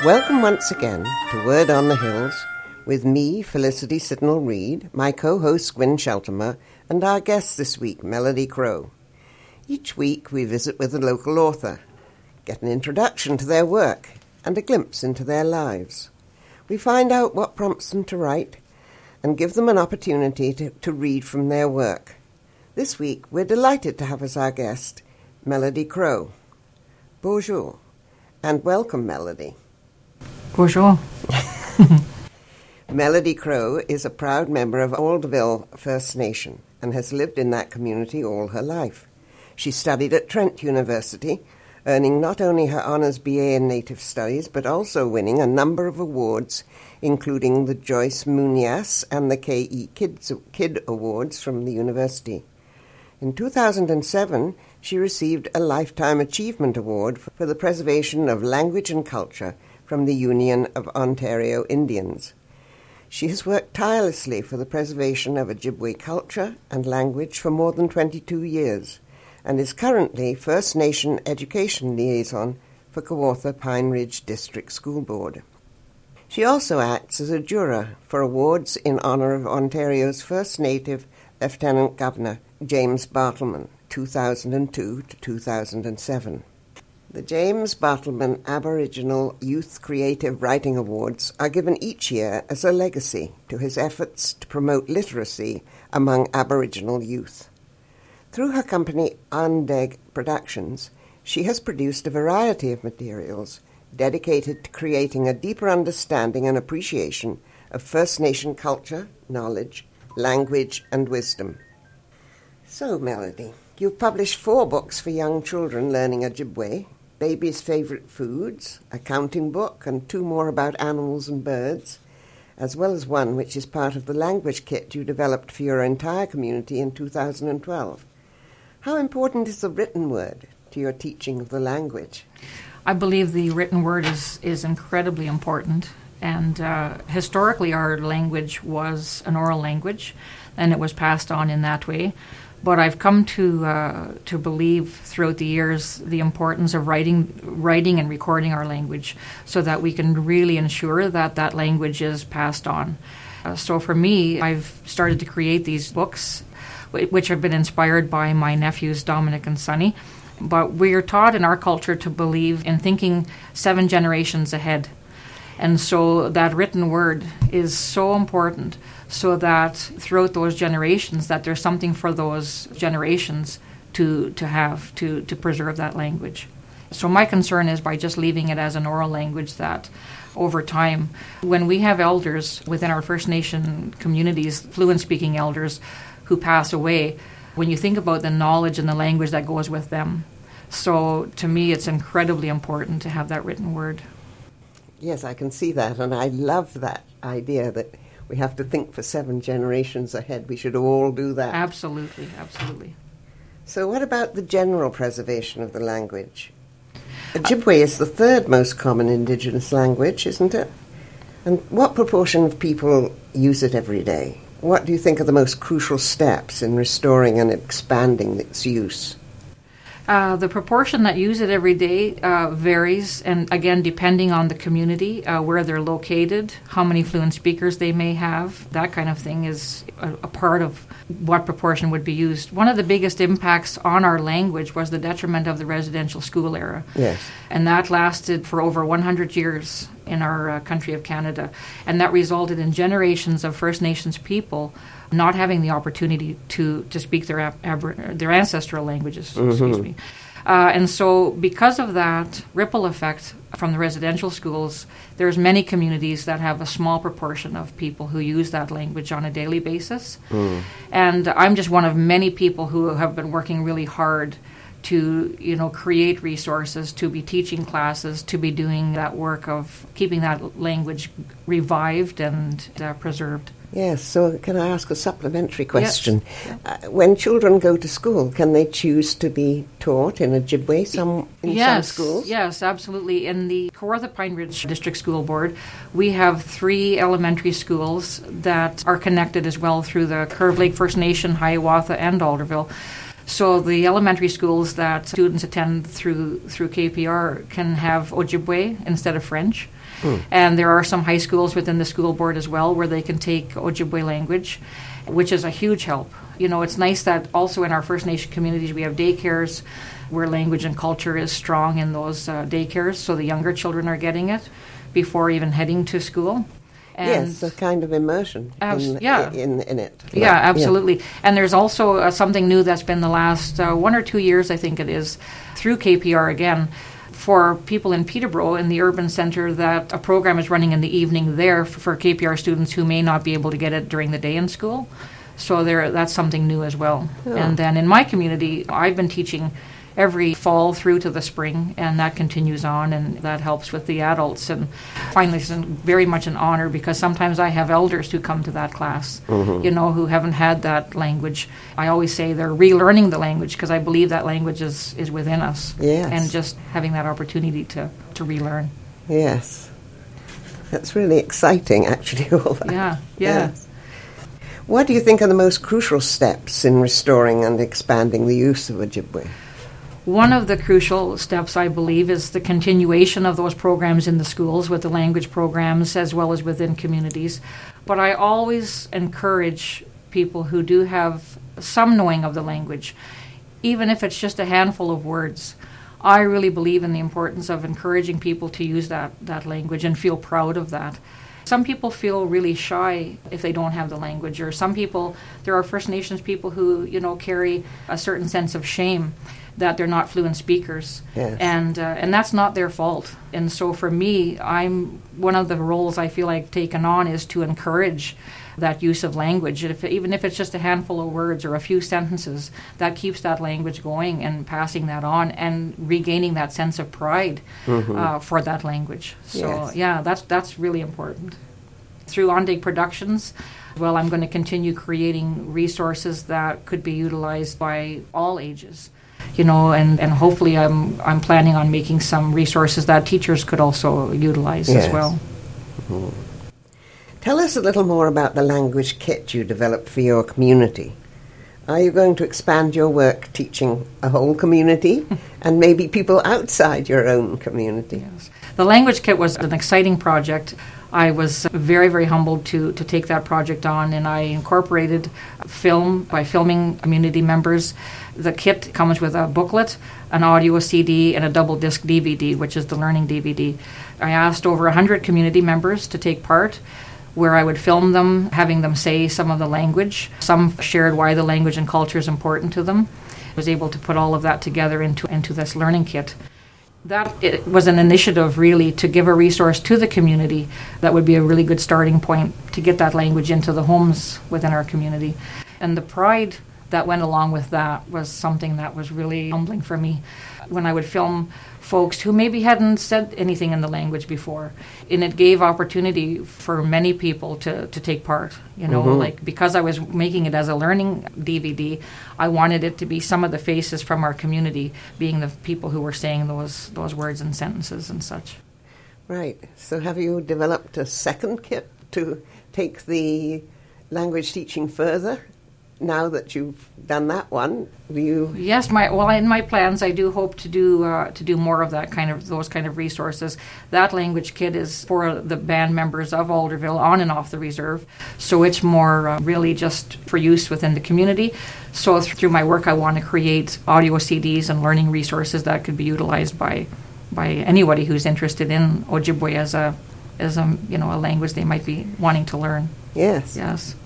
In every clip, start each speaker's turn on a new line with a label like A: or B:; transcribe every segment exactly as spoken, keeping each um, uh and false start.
A: Welcome once again to Word on the Hills with me, Felicity Sidnall-Reid, my co-host Gwyn Sheltimer, and our guest this week, Melody Crow. Each week we visit with a local author, get an introduction to their work and a glimpse into their lives. We find out what prompts them to write and give them an opportunity to, to read from their work. This week we're delighted to have as our guest Melody Crow. Bonjour, and welcome, Melody.
B: Bonjour.
A: Melody Crow is a proud member of Alderville First Nation and has lived in that community all her life. She studied at Trent University, earning not only her Honours B A in Native Studies, but also winning a number of awards, including the Joyce Munias and the K E Kids, Kid Awards from the university. In two thousand seven, she received a Lifetime Achievement Award for the preservation of language and culture from the Union of Ontario Indians. She has worked tirelessly for the preservation of Ojibwe culture and language for more than twenty-two years and is currently First Nation Education Liaison for Kawartha Pine Ridge District School Board. She also acts as a juror for awards in honour of Ontario's first Native Lieutenant Governor, James Bartleman, two thousand two to two thousand seven. The James Bartleman Aboriginal Youth Creative Writing Awards are given each year as a legacy to his efforts to promote literacy among Aboriginal youth. Through her company Andeg Productions, she has produced a variety of materials dedicated to creating a deeper understanding and appreciation of First Nation culture, knowledge, language, and wisdom. So, Melody, you've published four books for young children learning Ojibwe, Baby's Favourite Foods, a counting book, and two more about animals and birds, as well as one which is part of the language kit you developed for your entire community in two thousand twelve. How important is the written word to your teaching of the language?
B: I believe the written word is, is incredibly important. And uh, historically, our language was an oral language, and it was passed on in that way. But I've come to uh, to believe throughout the years the importance of writing, writing and recording our language so that we can really ensure that that language is passed on. Uh, so for me, I've started to create these books, which have been inspired by my nephews Dominic and Sonny. But we are taught in our culture to believe in thinking seven generations ahead. And so that written word is so important so that throughout those generations that there's something for those generations to to have, to, to preserve that language. So my concern is by just leaving it as an oral language that over time, when we have elders within our First Nation communities, fluent-speaking elders who pass away, when you think about the knowledge and the language that goes with them. So to me, it's incredibly important to have that written word.
A: Yes, I can see that, and I love that idea that we have to think for seven generations ahead. We should all do that.
B: Absolutely, absolutely.
A: So what about the general preservation of the language? Ojibwe is the third most common Indigenous language, isn't it? And what proportion of people use it every day? What do you think are the most crucial steps in restoring and expanding its use?
B: Uh, the proportion that use it every day uh, varies, and again, depending on the community, uh, where they're located, how many fluent speakers they may have, that kind of thing is a, a part of what proportion would be used. One of the biggest impacts on our language was the detriment of the residential school era.
A: Yes.
B: And that lasted for over one hundred years in our uh, country of Canada. And that resulted in generations of First Nations people not having the opportunity to, to speak their ab- ab- their ancestral languages, mm-hmm. excuse me. Uh, and so because of that ripple effect from the residential schools, there's many communities that have a small proportion of people who use that language on a daily basis. Mm. And I'm just one of many people who have been working really hard to, you know, create resources, to be teaching classes, to be doing that work of keeping that language revived and uh, preserved.
A: Yes, so can I ask a supplementary question?
B: Yes.
A: Uh, when children go to school, can they choose to be taught in Ojibwe some, in
B: yes,
A: some schools?
B: Yes, absolutely. In the Kawartha Pine Ridge District School Board, we have three elementary schools that are connected as well through the Curve Lake First Nation, Hiawatha, and Alderville. So the elementary schools that students attend through through K P R can have Ojibwe instead of French. Mm. And there are some high schools within the school board as well where they can take Ojibwe language, which is a huge help. You know, it's nice that also in our First Nation communities we have daycares where language and culture is strong in those uh, daycares, so the younger children are getting it before even heading to school.
A: And yes, a kind of immersion abs- in,
B: yeah.
A: in, in it.
B: Yeah, like, absolutely. Yeah. And there's also uh, something new that's been the last uh, one or two years, I think it is, through K P R again, for people in Peterborough in the urban centre, that a program is running in the evening there for, for K P R students who may not be able to get it during the day in school. So there, that's something new as well. Oh. And then in my community, I've been teaching every fall through to the spring, and that continues on, and that helps with the adults. And finally, it's very much an honor because sometimes I have elders who come to that class, mm-hmm. you know, who haven't had that language. I always say they're relearning the language because I believe that language is, is within us.
A: Yes.
B: And just having that opportunity to, to relearn.
A: Yes. That's really exciting, actually, all that.
B: Yeah, yeah.
A: Yes. What do you think are the most crucial steps in restoring and expanding the use of Ojibwe?
B: One of the crucial steps, I believe, is the continuation of those programs in the schools with the language programs as well as within communities. But I always encourage people who do have some knowing of the language, even if it's just a handful of words. I really believe in the importance of encouraging people to use that, that language and feel proud of that. Some people feel really shy if they don't have the language, or some people, there are First Nations people who, you know, carry a certain sense of shame that they're not fluent speakers.
A: Yes.
B: And uh, and that's not their fault. And so for me, I'm one of the roles I feel I've taken on is to encourage that use of language. If, even if it's just a handful of words or a few sentences, that keeps that language going and passing that on and regaining that sense of pride mm-hmm. uh, for that language. So
A: yes.
B: yeah, that's that's really important. Through Ondig Productions, well, I'm going to continue creating resources that could be utilized by all ages. You know, and, and hopefully I'm I'm planning on making some resources that teachers could also utilize
A: yes.
B: as well.
A: Mm-hmm. Tell us a little more about the language kit you developed for your community. Are you going to expand your work teaching a whole community and maybe people outside your own community?
B: Yes. The language kit was an exciting project. I was very, very humbled to, to take that project on, and I incorporated film by filming community members. The kit comes with a booklet, an audio C D, and a double disc D V D, which is the learning D V D. I asked over one hundred community members to take part, where I would film them, having them say some of the language. Some shared why the language and culture is important to them. I was able to put all of that together into, into this learning kit. That it was an initiative, really, to give a resource to the community that would be a really good starting point to get that language into the homes within our community. And the pride that went along with that was something that was really humbling for me. When I would film folks who maybe hadn't said anything in the language before, and it gave opportunity for many people to, to take part. You know, mm-hmm. like because I was making it as a learning D V D, I wanted it to be some of the faces from our community being the people who were saying those those words and sentences and such.
A: Right. So have you developed a second kit to take the language teaching further? Now that you've done that one, do you?
B: Yes, my well, in my plans, I do hope to do uh, to do more of that kind of those kind of resources. That language kit is for the band members of Alderville on and off the reserve, so it's more uh, really just for use within the community. So th- through my work, I want to create audio C Ds and learning resources that could be utilized by by anybody who's interested in Ojibwe as a as a you know a language they might be wanting to learn.
A: Yes.
B: Yes.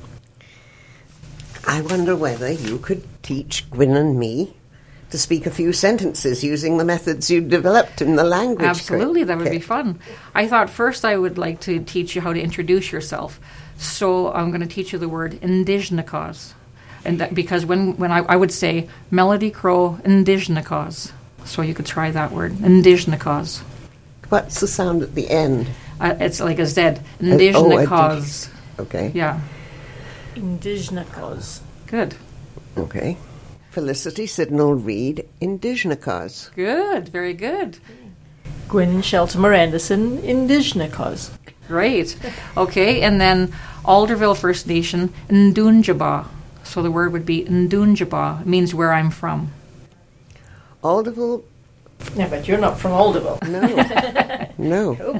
A: I wonder whether you could teach Gwyn and me to speak a few sentences using the methods you developed in the language.
B: Absolutely, that would
A: okay.
B: be fun. I thought first I would like to teach you how to introduce yourself. So I'm going to teach you the word Indijnakos. And that, because when, when I, I would say Melody Crow Indijnakos. So you could try that word, Indijnakos.
A: What's the sound at the end?
B: Uh, it's like a Z. Indijnakos.
A: Oh, okay.
B: Yeah.
C: Indijnakos.
B: Good.
A: Okay. Felicity Sidnall Reed, Indijnakos.
B: Good, very good.
C: Gwyn Sheltimer Anderson, Indijnakos.
B: Great. Okay, and then Alderville First Nation, Ndunjaba. So the word would be Ndunjaba. It means where I'm from.
A: Alderville.
C: Yeah, but you're not from Alderville.
A: No. No.
C: Coburg.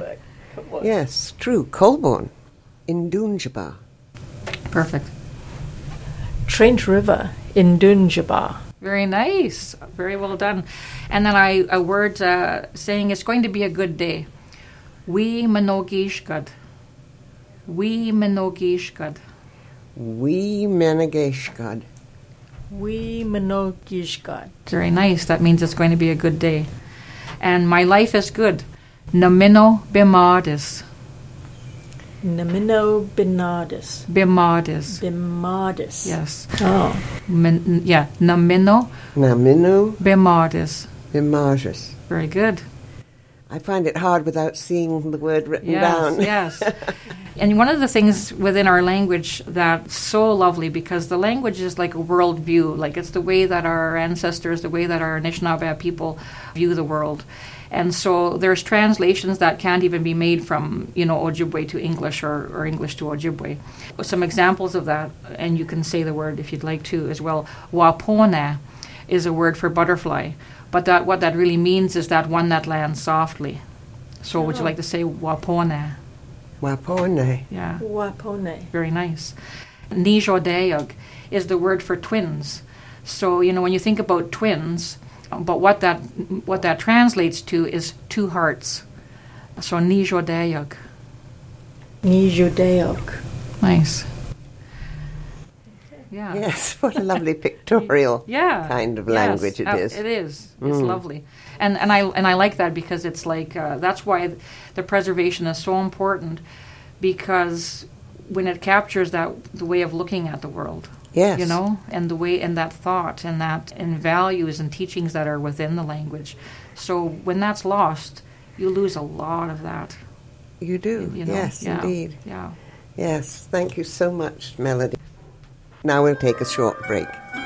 A: Yes, true. Colborne in Dunjaba.
B: Perfect.
C: Trent River in Dunjaba.
B: Very nice. Very well done. And then I a word uh, saying it's going to be a good day. We Manogishgad. We Manogishgad.
A: We Menageshgad.
C: We Manogishgad.
B: Very nice. That means it's going to be a good day. And my life is good. Namino Bimadis.
C: Namino Binardis.
B: Bimadis.
C: Bimadis.
B: Yes.
C: Oh.
B: Min, yeah. Namino
A: Naminu
B: Bimadis.
A: Bimajas.
B: Very good.
A: I find it hard without seeing the word written
B: Yes,
A: down.
B: yes. And one of the things within our language that's so lovely, because the language is like a worldview, like it's the way that our ancestors, the way that our Anishinaabe people view the world. And so there's translations that can't even be made from, you know, Ojibwe to English or, or English to Ojibwe. Some examples of that, and you can say the word if you'd like to as well. Wapona is a word for butterfly, but that what that really means is that one that lands softly. So would you like to say Wapona?
A: Wapone.
B: Yeah.
C: Wapone.
B: Very nice. Nijodayog is the word for twins. So, you know, when you think about twins, but what that what that translates to is two hearts. So Nijodayog.
C: Nijudeok.
B: Nice. Yeah.
A: Yes, what a lovely pictorial
B: Yeah.
A: kind of
B: Yes.
A: language it
B: Uh,
A: is.
B: It is. It's
A: Mm.
B: lovely. And and I and I like that because it's like uh, that's why the preservation is so important, because when it captures that the way of looking at the world.
A: Yes.
B: You know, and the way and that thought and that and values and teachings that are within the language. So when that's lost, you lose a lot of that.
A: You do.
B: You know?
A: Yes,
B: Yeah.
A: indeed.
B: Yeah.
A: Yes, thank you so much, Melody. Now we'll take a short break.